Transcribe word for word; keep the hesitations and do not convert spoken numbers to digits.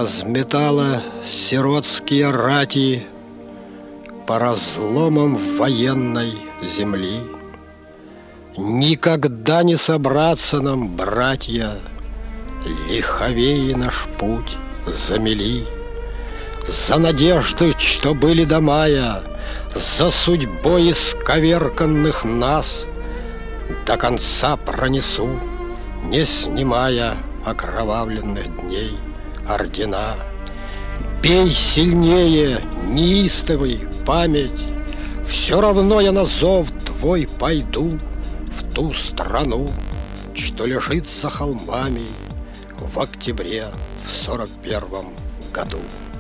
разметала сиротские рати по разломам военной земли. Никогда не собраться нам, братья, лиховей наш путь замели. За надежды, что были до мая, за судьбой исковерканных нас до конца пронесу, не снимая окровавленных дней ордена. Бей сильнее, неистовый, память, все равно я на зов твой пойду в ту страну, что лежит за холмами в октябре в сорок первом году.